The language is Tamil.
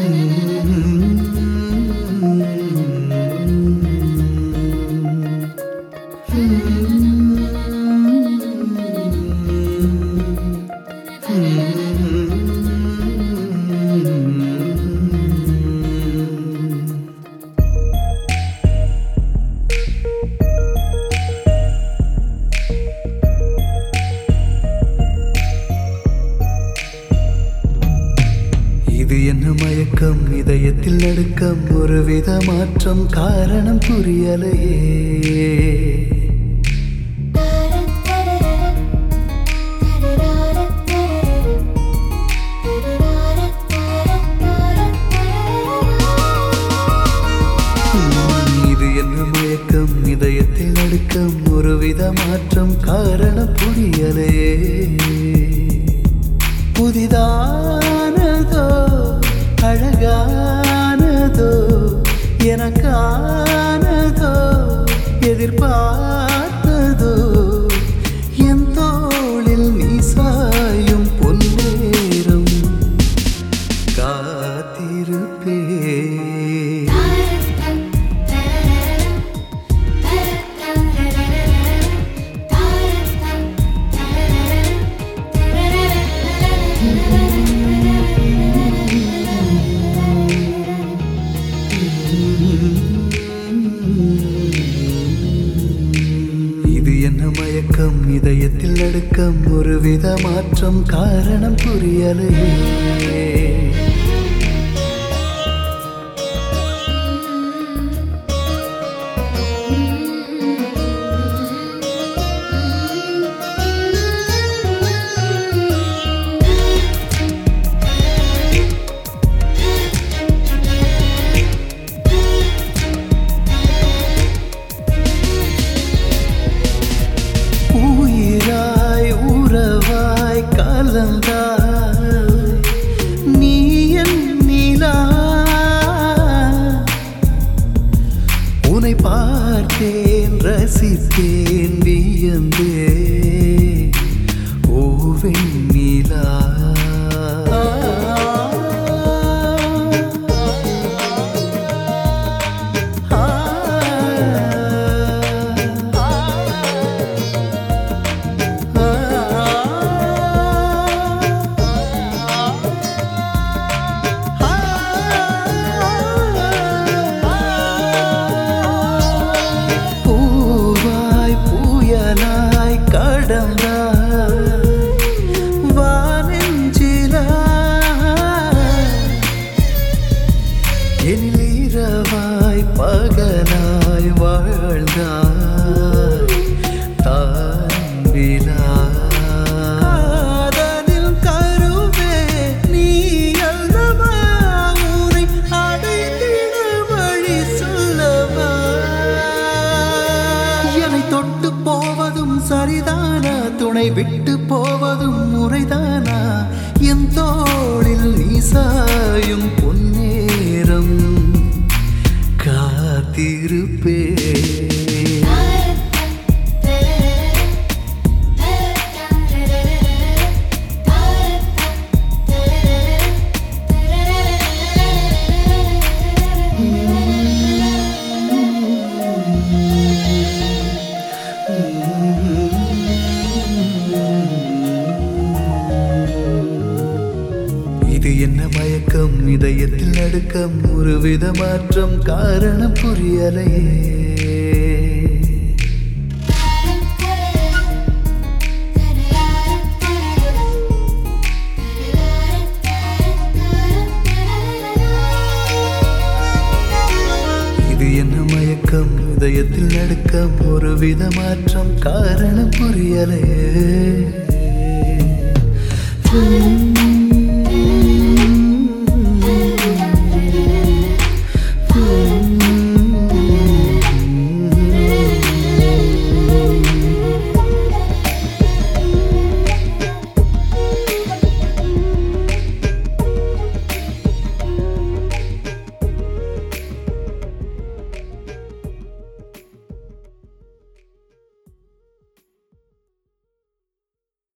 இது என்ன மயக்கம், இதயத்தில் நடுக்கம், ஒருவித மாற்றம், காரணம் புரியலையே. இது என்ன மயக்கம், இதயத்தில் நடுக்கம், ஒருவித மாற்றம், காரணம் புரியலையே. புதிதானதோ அழகானதோ எனக்கானதோ எதிர்பார்த்ததோ என் தோளில் நீ சாயும் பொன்னேரம் காத்திருப்பே. இது என்ன மயக்கம், இதயத்தில் நடுக்கம், ஒருவித மாற்றம், காரணம் புரியலையே. நீ என் நிலா, உன்னை பார்த்தேன், ரசித்தேன், வியந்தே ஓ வெண்ணிலா. எனிலிரவாய் பகலாய் வாழ்ந்தாய் தான்பிலாதனில் கருவே நீ அல்லவா, உன்னை அடைந்திட வழி சொல்லவா. என்னை தொட்டு போவதும் சரிதானா, துணை விட்டு போவதும் முறைதானா, என் தோளில் நீ சாயும் பொன்னேரம் காத்திருப்பே. இது என்ன மயக்கம், இதயத்தில் நடுக்கம், ஒருவித மாற்றம், காரணம் புரியலையே. இது என்ன மயக்கம், இதயத்தில் நடுக்கம், ஒருவித மாற்றம், காரணம் புரியலையே.